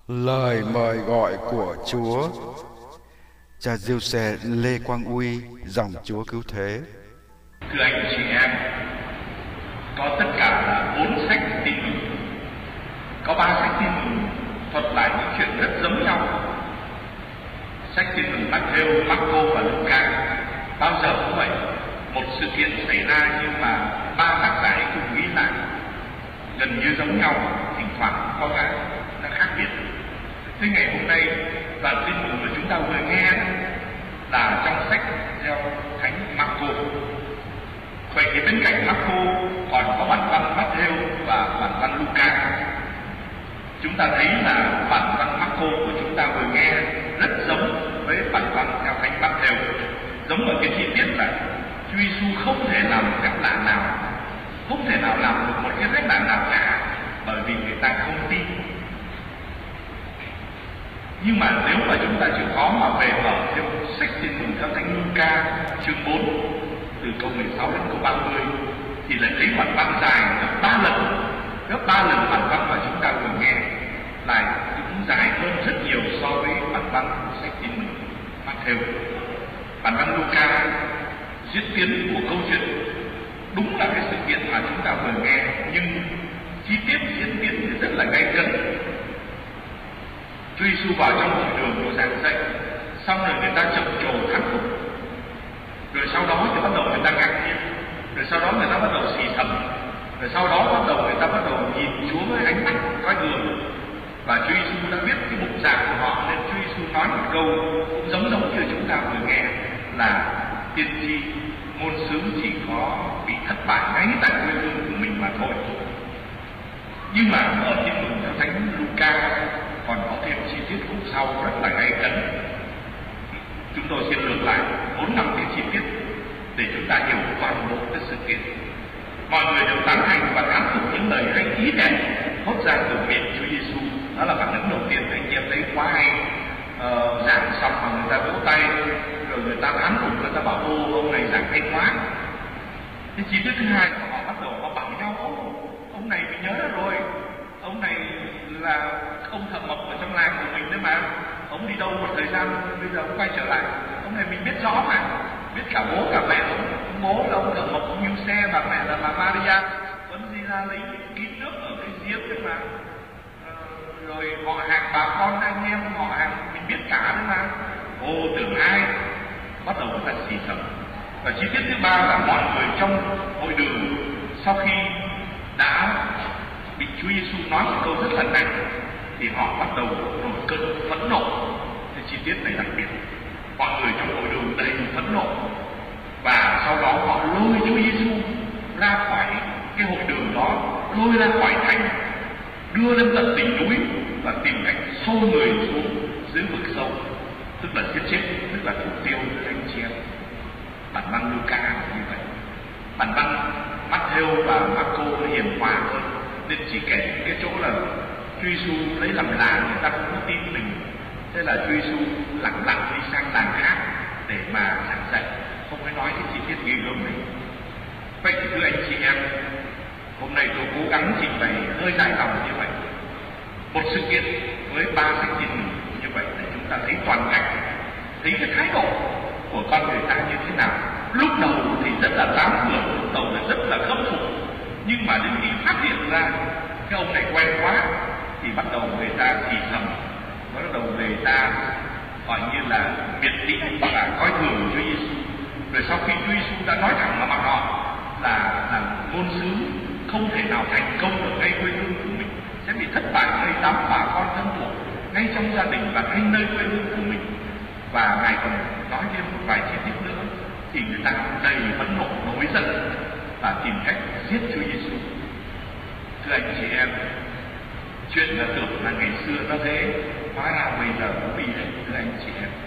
Lời mời gọi của Chúa. Cha Giuse Lê Quang Uy, dòng Chúa Cứu Thế. Thưa anh chị em, có tất cả là 4 sách tin mừng. Có 3 sách tin mừng thuật lại những chuyện rất giống nhau. Sách tin mừng Matthew, Marco và Luca bao giờ cũng vậy, một sự kiện xảy ra nhưng mà 3 tác giả cùng ghi lại gần như giống nhau, thỉnh thoảng có cái nó khác biệt. Thế ngày hôm nay đoạn tin mừng mà chúng ta vừa nghe là trong sách theo Thánh Marco. Vậy thì bên cạnh Marco còn có bản văn Matthew và bản văn Luca. Chúng ta thấy là bản văn Marco của chúng ta vừa nghe rất giống với bản văn theo Thánh Matthew, giống ở cái chi tiết là Chúa Giêsu không thể làm một cách lạ nào, không thể nào làm được một cái cách lạ nào cả, bởi vì người ta không tin. Nhưng mà nếu mà chúng ta chịu khó mà về mở theo sách tin mừng theo Thánh Luca chương 4 từ câu 16 đến câu 30 thì lại thấy bản văn dài gấp 3 lần bản văn mà chúng ta vừa nghe, lại cũng dài hơn rất nhiều so với bản văn của sách tin mừng Matthew. Bản văn Luca diễn tiến của câu chuyện đúng là cái sự kiện mà chúng ta vừa nghe, nhưng chi tiết diễn tiến thì rất là gay cấn. Chúa Giêsu vào trong hội đường rồi giảng dạy, xong rồi người ta trầm trồ thán phục, rồi sau đó thì bắt đầu người ta ngạc nhiên, rồi sau đó người ta bắt đầu xì xầm, rồi sau đó bắt đầu người ta bắt đầu nhìn Chúa với ánh mắt coi thường. Và Chúa Giêsu đã biết cái bụng dạ của họ, nên Chúa Giêsu nói một câu cũng giống như chúng ta vừa nghe là tiên tri ngôn sứ chỉ có bị thất bại ngay tại quê hương của mình mà thôi. Nhưng mà ở tin mừng theo Thánh Luca còn có thêm chi tiết khúc sau rất là gay cấn. Chúng tôi xin lược lại 4-5 cái chi tiết để chúng ta hiểu toàn bộ cái sự kiện. Mọi người đều tán thành và thán phục những lời hay ý đẹp thốt ra từ miệng Chúa Giêsu. Đó là phản ứng đầu tiên. Anh em thấy quá hay, giảng xong mà người ta vỗ tay, rồi người ta thán phục, người ta bảo ô ông này giảng hay quá. Cái chi tiết thứ hai là họ bắt đầu họ bảo nhau, ông này mình nhớ ra rồi, ông này là ông thợ mộc ở trong làng của mình đấy mà, ông đi đâu một thời gian bây giờ ông quay trở lại, ông này mình biết rõ mà, biết cả bố cả mẹ ông bố là ông thợ mộc ông yêu xe, bà mẹ là bà Maria, vẫn đi ra lấy kín nước ở cái giếng đấy mà, rồi họ hàng bà con anh em họ hàng mình biết cả đấy mà, tưởng ai, bắt đầu người ta xì xầm. Và chi tiết thứ ba là mọi người trong hội đường sau khi đã bị Chúa Giêsu nói một câu rất là nặng thì họ bắt đầu nổi cơn phẫn nộ. Cái chi tiết này đặc biệt, mọi người trong hội đường đầy phẫn nộ và sau đó họ lôi Chúa Giêsu ra khỏi cái hội đường đó, lôi ra khỏi thành, đưa lên tận đỉnh núi và tìm cách xô người xuống dưới vực sâu, tức là giết chết, tức là thủ tiêu anh chị em. Bản văn Luca như vậy, bản văn Matthew và Marco hiền hòa hơn, nên chỉ kể cái chỗ là Chúa Giêsu lấy làm lạ, người ta không có tin mình, thế là Chúa Giêsu lặng lặng đi sang làng khác để mà giảng dạy, không phải nói cái chi tiết ghê gớm này. Vậy thì thưa anh chị em, hôm nay tôi cố gắng trình bày hơi dài dòng như vậy, một sự kiện với 3 sách tin mừng như vậy để chúng ta thấy toàn cảnh, thấy cái thái độ của con người ta như thế nào. Lúc đầu thì rất là tán thưởng, lúc đầu là rất là khâm phục, nhưng mà đến khi phát hiện ra cái ông này quen quá thì bắt đầu người ta thì thầm, bắt đầu người ta gọi như là miệt thị và coi thường Chúa Giêsu. Rồi sau khi Chúa Giêsu đã nói thẳng vào mặt họ là ngôn sứ không thể nào thành công được ngay quê hương của mình, sẽ bị thất bại ngay đám bà con thân thuộc, ngay trong gia đình và ngay nơi quê hương của mình. Và Ngài còn nói thêm một vài chi tiết nữa thì người ta đầy phẫn nộ, nổi giận và tìm cách giết Chúa Giêsu. Thưa anh chị em, chuyện là tưởng là ngày xưa nó dễ, hóa ra bây giờ nó bị đấy. Thưa anh chị em,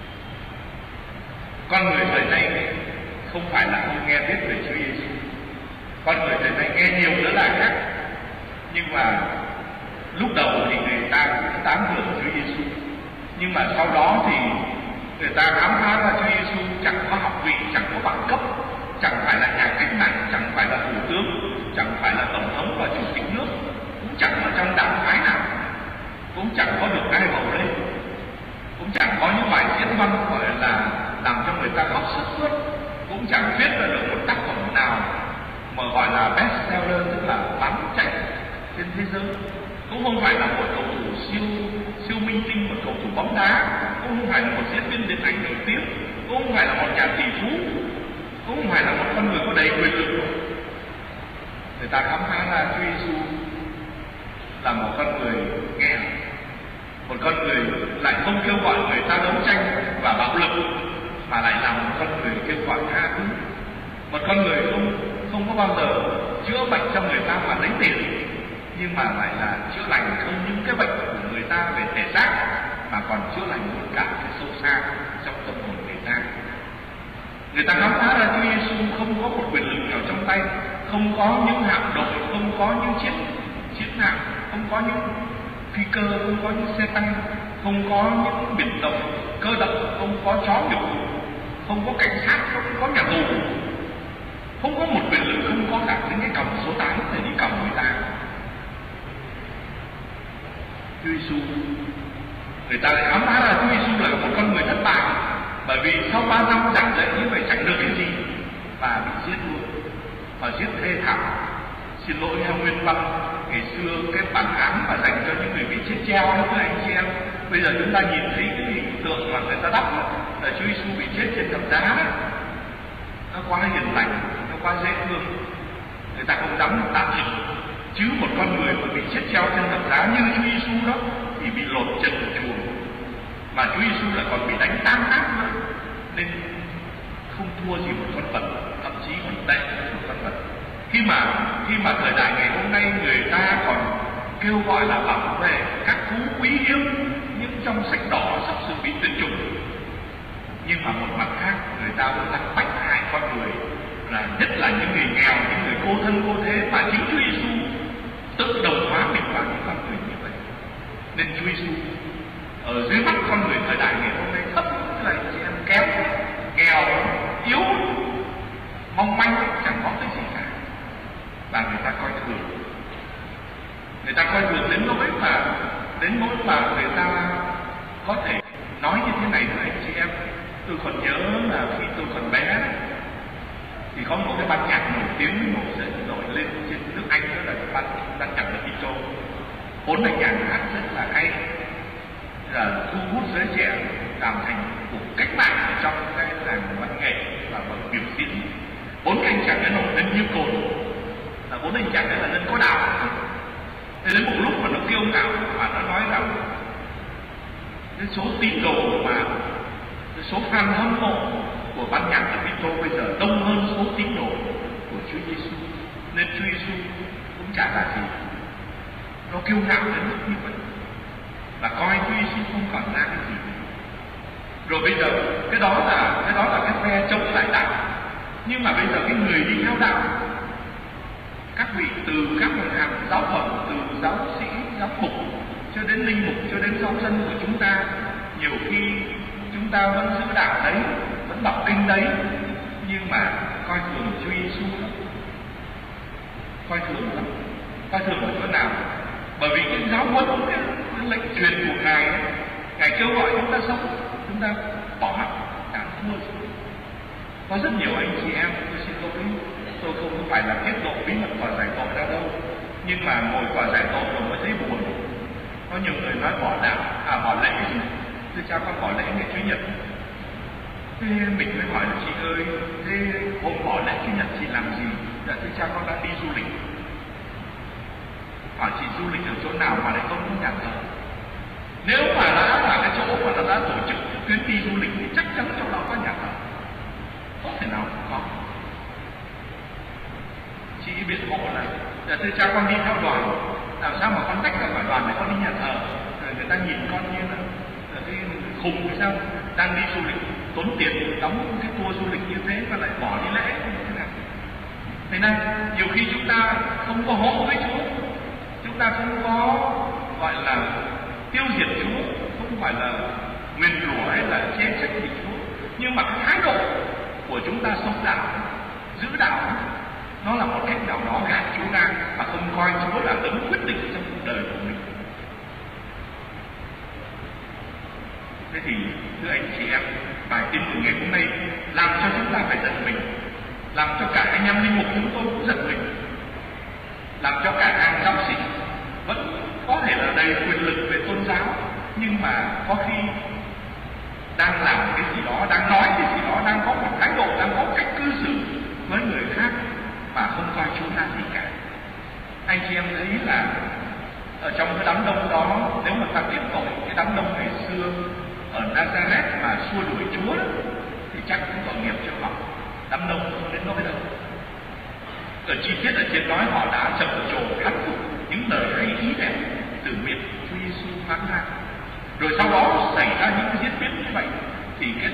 con người thời nay không phải là không nghe biết về Chúa Giêsu, con người thời nay nghe nhiều nữa là khác, nhưng mà lúc đầu thì người ta cũng tán thưởng Chúa Giêsu, nhưng mà sau đó thì người ta khám phá ra Chúa Giêsu chẳng có học vị, chẳng có bằng cấp, chẳng phải là nhà cách mạng, chẳng phải là thủ tướng, chẳng phải là tổng thống và chủ tịch nước, cũng chẳng ở trong đảng phái nào. cũng chẳng có được ai bầu lên, cũng chẳng có những bài diễn văn gọi là làm cho người ta khóc sướt mướt, cũng chẳng viết ra được một tác phẩm nào mà gọi là bestseller, tức là bán chạy trên thế giới. Cũng không phải là một cầu thủ siêu minh tinh, một cầu thủ bóng đá, cũng không phải là một diễn viên điện ảnh nổi tiếng, cũng không phải là một nhà tỷ phú, cũng không phải là một con người có đầy quyền lực. Người ta khám phá ra Chúa Giêsu là một con người nghèo, một con người lại không kêu gọi người ta đấu tranh và bạo lực, mà lại là một con người kêu gọi tha thứ, một con người không có bao giờ chữa bệnh cho người ta mà lấy tiền, nhưng mà lại là chữa lành không những cái bệnh của người ta về thể xác, mà còn chữa lành tất cả cái sâu xa trong tâm hồn người ta. Người ta khám phá ra Chúa Giêsu không có một quyền lực nào trong tay, không có những hạm đội, không có những chiến hạm, không có những phi cơ, không có những xe tăng, không có những biệt động cơ động, không có chó nghiệp vụ, không có cảnh sát, không có nhà tù, không có một quyền lực, không có cả những cái còng số 8 để đi còng người ta. Chúa Giêsu, người ta lại khám phá ra Chúa Giêsu là một con người thất bại, bởi vì sau 3 năm giảng dạy như vậy chẳng được cái gì, và bị giết luôn, và giết thê thảm. Xin lỗi theo nguyên văn ngày xưa cái bản án mà dành cho những người bị chết treo đó các anh chị em. Bây giờ chúng ta nhìn thấy cái hình tượng mà người ta đắp là Chúa Giêsu bị chết trên thập giá đó. Nó quá hiền lành, nó quá dễ thương, người ta không dám tạm dịch. Chứ một con người mà bị chết treo trên thập giá như Chúa Giêsu đó thì bị lột chân chuồng, mà Chúa Giêsu lại còn bị đánh tan nát nữa, nên không thua gì một con vật, thậm chí còn tệ hơn một con vật. Khi mà thời đại ngày hôm nay người ta còn kêu gọi là bảo vệ các thú quý hiếm nhưng trong sách đỏ sắp sửa bị tuyệt chủng, nhưng mà một mặt khác người ta vẫn đang bách hại con người, là nhất là những người nghèo, những người cô thân cô thế, mà chính Chúa Giêsu tự đồng hóa mình vào những con người như vậy. Nên Chúa Giêsu ở dưới mắt con người thời đại ngày hôm nay thấp là chị em kém, nghèo, yếu, mong manh, chẳng có cái gì cả, và người ta coi thường. Người ta coi thường đến nỗi mà người ta có thể nói như thế này thôi anh chị em. Tôi còn nhớ là khi tôi còn bé thì có một cái ban nhạc nổi tiếng nổi lên trên nước Anh, đó là ban nhạc The Beatles. 4 anh chàng hát rất là hay, là thu hút giới trẻ làm thành cuộc cách mạng ở trong cái làng văn nghệ và biểu diễn. 4 anh chàng đã nổi lên như cồn, là 4 anh chàng là lên có đạo. Thế đến một lúc mà nó kiêu ngạo và nó nói rằng cái số tín đồ mà cái số fan hâm mộ của ban nhạc The Beatles bây giờ đông hơn số tín đồ của Chúa Giêsu, nên Chúa Giêsu cũng chả là gì. Nó kiêu ngạo đến mức như vậy và coi Chúa Giêsu không còn là cái gì. Rồi bây giờ cái đó là cái phe chống lại đạo, nhưng mà bây giờ cái người đi theo đạo, các vị từ các hàng giáo phẩm, từ giáo sĩ, giáo mục cho đến linh mục, cho đến giáo dân của chúng ta, nhiều khi chúng ta vẫn giữ đạo đấy, vẫn đọc kinh đấy, nhưng mà coi thường Chúa Giêsu lắm. Coi thường lắm. Coi thường ở chỗ nào? Bởi vì cái giáo huấn, cái lệnh truyền của Ngài ấy, Ngài kêu gọi chúng ta sống, chúng ta bỏ học, cảm thua. Có rất nhiều anh chị em, tôi xin lỗi, tôi không phải là tiết lộ bí mật quả giải tội ra đâu, nhưng mà ngồi quả giải tội rồi mới thấy buồn. Có nhiều người nói bỏ đạo, bỏ lễ gì? Thưa cha, con bỏ lễ ngày Chủ nhật. Thế mình mới hỏi là chị ơi, thế hôm bỏ lễ Chủ nhật chị làm gì? Dạ thưa cha, con đang đi du lịch. Hỏi chị du lịch ở chỗ nào mà lại không có nhà thờ? Nếu mà đã là cái chỗ mà nó đã tổ chức chuyến đi du lịch thì chắc chắn trong đó có nhà thờ. Không thể nào không có. Chị biện hộ là dạ thưa cha, con đi theo đoàn, làm sao mà con tách ra khỏi đoàn để con đi nhà thờ? Rồi người ta nhìn con như là cái khùng hay sao? Đang đi du lịch tốn tiền đóng cái tour du lịch như thế mà lại bỏ đi lễ như thế nào? Thế nên nhiều khi chúng ta không có hỗ với Chúa, chúng ta không có gọi là tiêu diệt Chúa, không phải là nguyền rủa hay là chê trách gì Chúa, nhưng mà cái thái độ của chúng ta sống đạo, giữ đạo, nó là một cách nào đó gạt Chúa ra và không coi Chúa là đấng quyết định trong cuộc đời của mình. Thế thì thưa anh chị em, bài tin mừng ngày hôm nay làm cho chúng ta phải giật mình, làm cho cả anh em linh mục chúng tôi cũng giật mình, làm cho cả hàng giáo sĩ vẫn có thể là đầy quyền lực về tôn giáo, nhưng mà có khi đang làm cái gì đó, đang nói cái gì đó, đang có một thái độ, đang có cách cư xử với người khác mà không coi chúng ta gì cả. Anh chị em thấy là ở trong cái đám đông đó, nếu mà ta tiếp tội cái đám đông ngày xưa ở Nazareth mà xua đuổi Chúa đó, thì chắc cũng tội nghiệp cho họ. Đám đông không đến nỗi đâu. Ở chi tiết ở trên nói họ đã trầm trồ khắc phục những lời hay ý đẹp từ miệng Chúa Giêsu phán ra. Rồi sau đó xảy ra những cái diễn biến như vậy thì cái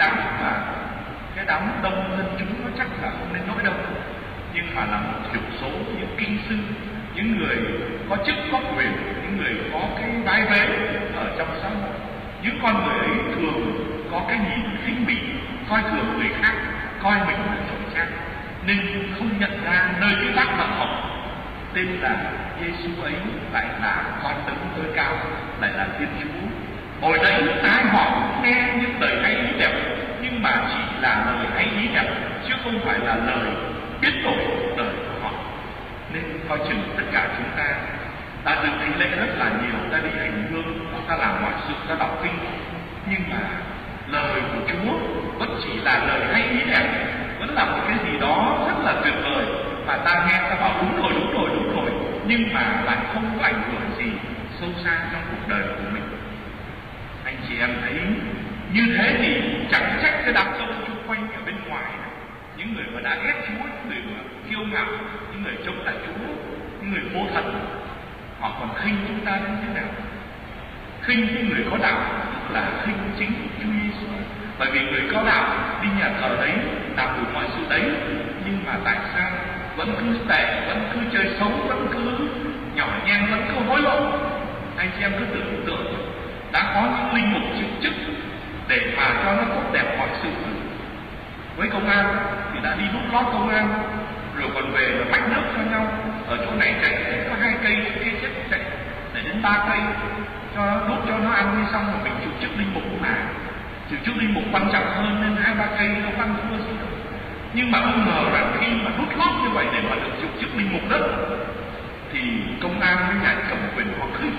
đám đông dân chúng nó chắc là không đến nỗi đâu. Nhưng mà là một thiểu số những kinh sư, những người có chức có quyền, những người có cái vai vế ở trong xã hội, những con người ấy thường có cái nhìn khinh bỉ, coi thường người khác, coi mình là giỏi giang, nên không nhận ra nơi cái bác mà họ tên là Giêsu ấy lại là con đấng tối cao, lại là Thiên Chúa. Hồi đấy ai họ cũng nghe những lời hay ý đẹp, nhưng mà chỉ là lời hay ý đẹp chứ không phải là lời biết đổi cuộc đời của họ. Nên coi chừng tất cả chúng ta dự thánh lễ rất là nhiều, ta đi hành hương, ta làm mọi sự, ta đọc kinh, nhưng mà lời của Chúa vẫn chỉ là lời hay ý đẹp, vẫn là một cái gì đó rất là tuyệt vời mà ta nghe ta bảo đúng rồi, nhưng mà lại không có ảnh hưởng gì sâu xa trong cuộc đời của mình. Anh chị em thấy như thế thì chẳng trách cái đám đông xung quanh ở bên ngoài này, những người mà đã ghét Chúa, những người mà kiêu ngạo, những người chống lại Chúa, những người vô thần, họ còn khinh chúng ta đến thế nào? Khinh những người có đạo là khinh chính Chúa Giêsu. Bởi vì người có đạo đi nhà thờ đấy, làm đủ mọi sự đấy, nhưng mà tại sao vẫn cứ tệ, vẫn cứ chơi xấu, vẫn cứ nhỏ nhen, vẫn cứ hối lộ? Anh chị em cứ tưởng tượng đã có những linh mục chịu chức để mà cho nó tốt đẹp mọi sự. Với công an thì đã đi đút lót công an, rồi còn về là mách nước cho nhau, ở chỗ này chạy có 2 cây, kia chết chạy để đến 3 cây, cho đút cho nó ăn đi, xong rồi mình chịu chức linh mục mà chịu chức linh mục quan trọng hơn, nên 2-3 cây nó văn thua gì đâu. Nhưng mà không ngờ rằng khi mà đút lót như vậy để mà được chịu chức linh mục đất thì công an với nhà cầm quyền họ khinh,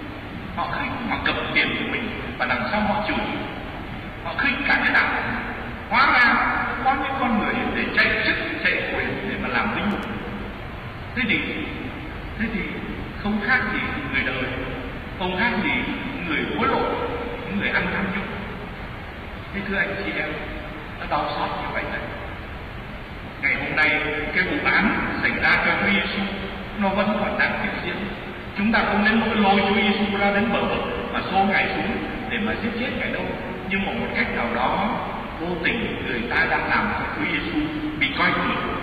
họ cầm tiền của mình và đằng sau họ chửi, họ khinh cả cái đạo. Hóa ra có những con người để chạy chức chạy quyền để mà làm linh mục. Thế thì không khác gì người đời, không khác gì người hối lộ, những người ăn tham nhũng. Thế thưa anh chị em, nó đau xót như vậy đấy. Ngày hôm nay cái vụ án xảy ra cho Chúa Giêsu nó vẫn còn đang tiếp diễn. Chúng ta không đến nỗi lôi Chúa Giêsu ra đến bờ vực mà xô Ngài xuống để mà giết chết Ngài đâu. Nhưng mà một cách nào đó vô tình người ta đang làm cho Chúa Giêsu bị coi thường.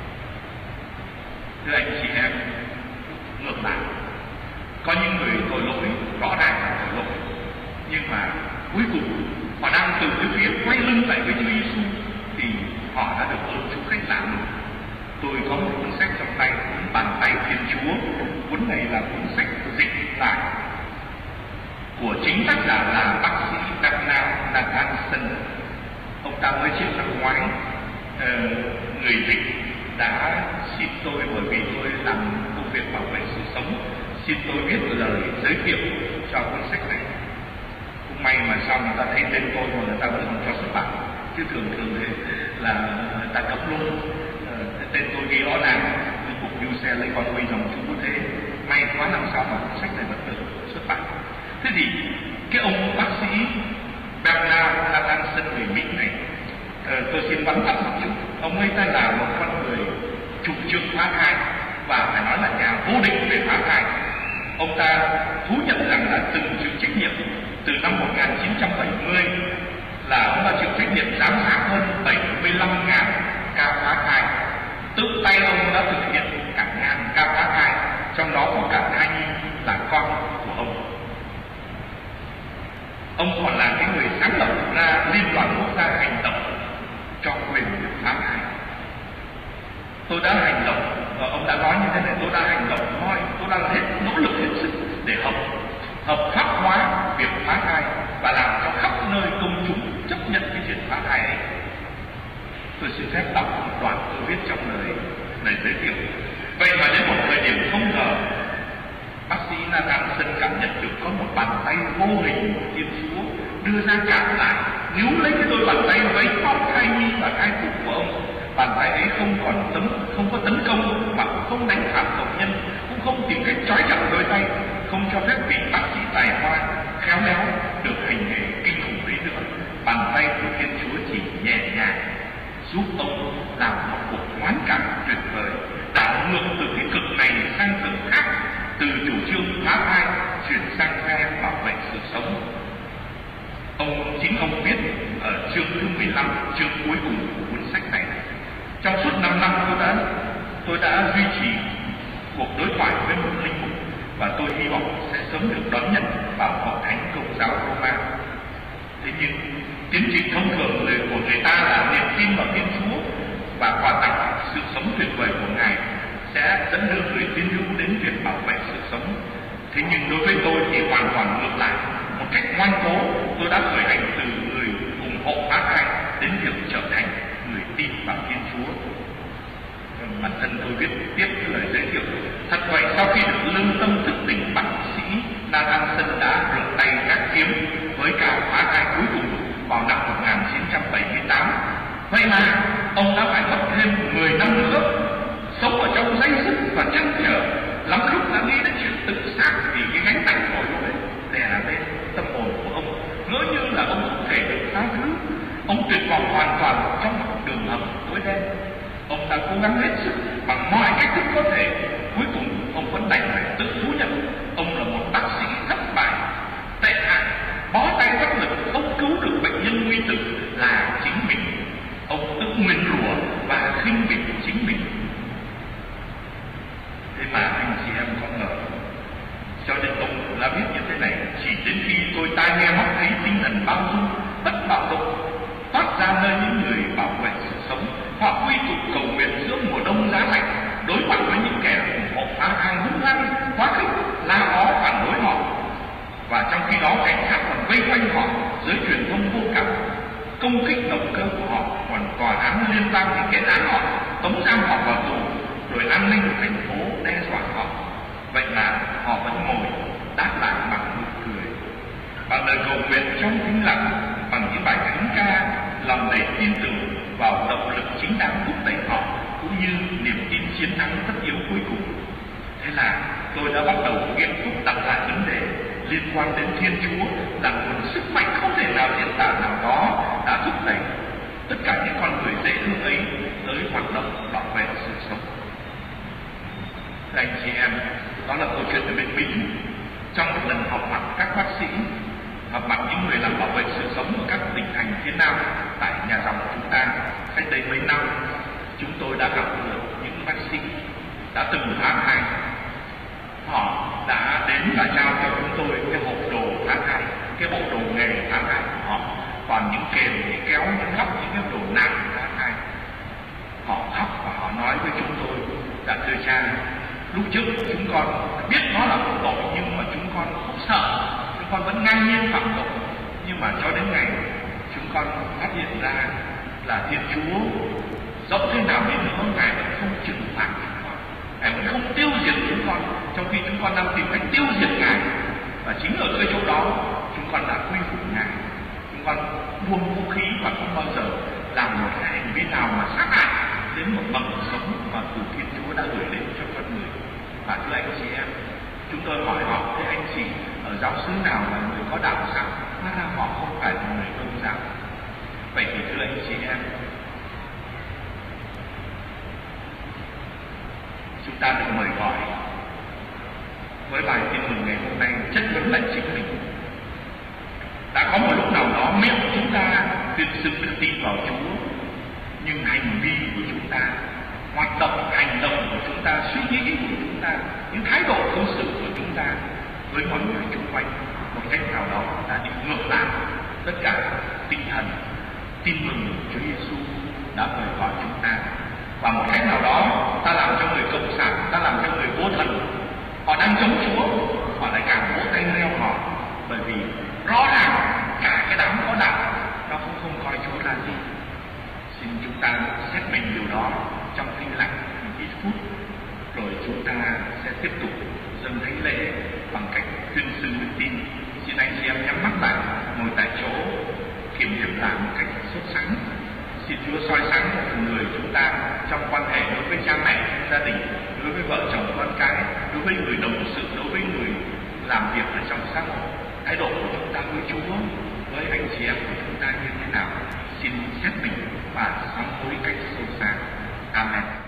Thưa anh chị em, ngược lại, có những người tội lỗi rõ ràng là tội lỗi, nhưng mà cuối cùng họ đang từ cái phía quay lưng lại với Chúa Giêsu thì họ đã được ơn Chúa cách lạ lùng. Tôi có một cuốn sách trong tay, cuốn Bàn tay Thiên Chúa. Cuốn này là cuốn sách dịch lại của chính tác giả là bác sĩ Bernard Nathanson. Ông ta mới chết năm ngoái. Người dịch đã xin tôi, bởi vì tôi làm công việc bảo vệ sự sống, xin tôi viết lời giới thiệu cho cuốn sách này. Cũng may mà sau người ta thấy tên tôi mà người ta vẫn không cho xuất bản, chứ thường thì là người ta cấm luôn. Tên tôi ghi rõ ràng linh mục Du Xe lấy con quy dòng Trung Quốc thế. May quá năm sau mà cuốn sách này vẫn được xuất bản. Thế thì cái ông bác sĩ Bernard Nathanson người Mỹ này, tôi xin vắn tắt một chút. Ông ấy ta là một con người chủ trương phá thai và phải nói là nhà vô địch về phá thai. Ông ta thú nhận rằng là từng chịu trách nhiệm từ năm 1970 là ông ta chịu trách nhiệm giám sát hơn 75.000 ca phá thai. Tự tay ông đã thực hiện cả ngàn ca phá thai, trong đó có cả thai nhi là con của ông. Ông còn là cái người sáng lập ra Liên đoàn Quốc gia hành động cho quyền phá thai. Tôi đã hành động, và ông đã nói như thế này, tôi đã hành động tôi đang nỗ lực hết sức để hợp pháp hóa việc phá thai và làm cho khắp nơi công chúng chấp nhận cái chuyện phá thai ấy. Tôi xin phép đọc một đoạn tôi viết trong lời giới thiệu. Vậy mà đến một thời điểm không ngờ, bác sĩ Nathanson cảm nhận được có một bàn tay vô hình của Thiên Chúa đưa ra cản lại, níu lấy cái đôi bàn tay vấy bóp thai nhi và thai phụ của ông. Bàn tay ấy không có tấn công, mà cũng không đánh phạt tộc nhân, cũng không tìm cách trói chặt đôi tay, không cho phép vị bác sĩ tài hoa khéo léo được hành nghề kinh khủng ấy nữa. Bàn tay của Thiên Chúa chỉ nhẹ nhàng giúp ông làm một cuộc ngoán cảm tuyệt vời, đảo ngược từ cái cực này sang cực khác, từ chủ trương phá thai chuyển sang phe bảo vệ sự sống. Chính ông viết ở chương thứ 15, chương cuối cùng của cuốn sách này. Trong suốt 5 năm tôi đã duy trì cuộc đối thoại với một linh mục, và tôi hy vọng sẽ sớm được đón nhận vào hội thánh Công giáo Roma. Thế nhưng tiến trình thông thường của người ta là niềm tin vào Thiên Chúa và quà tặng sự sống tuyệt vời của Ngài sẽ dẫn đưa người tín hữu đến việc bảo vệ sự sống. Thế nhưng đối với tôi thì hoàn toàn ngược lại. Một cách ngoan cố, tôi đã khởi hành từ người ủng hộ phá thai đến việc trở thành người tin vào Thiên Chúa. Bản thân tôi viết tiếp cái lời giới thiệu. Thật vậy, sau khi được lương tâm thức tỉnh, bác sĩ Nathanson đã rửa tay gác kiếm với ca phá thai cuối cùng vào năm 1978. Vậy mà ông đã phải mất thêm 10 năm nữa, sống ở trong dây dứt và trăn trở, lắm lúc đã nghĩ đến chuyện tự sát vì cái gánh nặng tội lỗi đè lên tâm hồn của ông, ngỡ như là ông không thể được tha thứ. Ông tuyệt vọng hoàn toàn trong một đường hầm tối đen. Ông đã cố gắng hết sức bằng mọi cách thức có thể. Cuối cùng ông vẫn đành phải tự thú nhận ông là một bác sĩ thất bại, tệ hại, bó tay bất lực, không cứu được bệnh nhân nguy tử là chính mình. Ông tự nguyền rủa và khinh bỉ chính mình. Thế mà anh chị em không ngờ, cho nên ông đã viết như thế này: chỉ đến khi tôi tai nghe mắt thấy tinh thần bao dung, bất bạo động toát ra nơi những người bảo vệ sự sống, họ quy tụ cầu nguyện giữa mùa đông giá lạnh, đối mặt với những kẻ ủng hộ phá thai hung hăng, quá khích, la ó phản đối họ. Và trong khi đó cảnh sát còn vây quanh họ dưới truyền thông vô cảm, công kích động cơ của họ, còn tòa án liên bang thì kết án họ, tống giam họ vào tù, rồi an ninh của thành phố đe dọa họ. Vậy mà họ vẫn ngồi đáp lại bằng nụ cười, bằng lời cầu nguyện trong tĩnh lặng, bằng những bài thánh ca, lòng đầy tin tưởng vào động lực chính đáng thúc đẩy họ, cũng như niềm tin chiến thắng tất yếu cuối cùng. Thế là tôi đã bắt đầu nghiêm túc đặt lại vấn đề liên quan đến Thiên Chúa là nguồn sức mạnh không thể nào diễn tả nào đó đã thúc đẩy tất cả những con người dễ thương ấy tới hoạt động bảo vệ sự sống. Thưa anh chị em, đó là câu chuyện ở bên Mỹ. Trong một lần họp mặt các bác sĩ, họp mặt những người làm bảo vệ sự sống ở các tỉnh thành phía Nam tại nhà dòng của chúng ta cách đây mấy năm, chúng tôi đã gặp được những bác sĩ đã từng phá thai. Họ đã đến và trao cho chúng tôi cái hộp đồ phá thai, cái bộ đồ nghề phá thai của họ, còn những kềm, những kéo, những lắp, những cái đồ nặng phá thai. Họ khóc và họ nói với chúng tôi: dạ thưa cha, lúc trước chúng con biết nó là một tội, nhưng mà chúng con không sợ, chúng con vẫn ngang nhiên phạm tội. Nhưng mà cho đến ngày chúng con phát hiện ra là Thiên Chúa dẫu thế nào đi nữa Ngài vẫn không trừng phạt chúng con, Ngài vẫn không tiêu diệt chúng con, trong khi chúng con đang tìm cách tiêu diệt Ngài. Và chính ở cái chỗ đó chúng con đã quy phục Ngài, chúng con buông vũ khí và không bao giờ làm một cái hành vi nào mà sát hại đến một bậc sống mà từ Thiên Chúa đã gửi đến cho con người. Và thưa anh chị em, chúng tôi hỏi họ: thế anh chị ở giáo xứ nào là người có đạo sao? Hóa ra họ không phải là người Công giáo. Vậy thì thưa anh chị em, chúng ta được mời gọi với bài tin mừng ngày hôm nay chất vấn lại chính mình. Đã có một lúc nào đó miệng của chúng ta tuyên xưng đức tin vào Chúa, nhưng hành vi của chúng ta, hoạt động, hành động của chúng ta, suy nghĩ của chúng ta, những thái độ cư xử của chúng ta với mọi người xung quanh một cách nào đó đã đi ngược lại tất cả tinh thần tin mừng Chúa Giêsu đã mời gọi chúng ta. Và một cách nào đó ta làm cho người cộng sản, ta làm cho người vô thần, họ đang chống Chúa, họ lại càng vỗ tay reo hò, bởi vì rõ ràng chúng ta xét mình điều đó trong thinh lặng ít phút, rồi chúng ta sẽ tiếp tục dâng thánh lễ bằng cách tuyên xưng đức tin. Xin anh chị em nhắm mắt lại, ngồi tại chỗ, kiểm điểm lại một cách sốt sắng. Xin Chúa soi sáng một phần người chúng ta trong quan hệ đối với cha mẹ, gia đình, đối với vợ chồng con cái, đối với người đồng sự, đối với người làm việc ở trong xã hội. Thái độ của chúng ta với Chúa, với anh chị em của chúng ta như thế nào? Xin xét mình và sám hối cách sâu xa. Amen.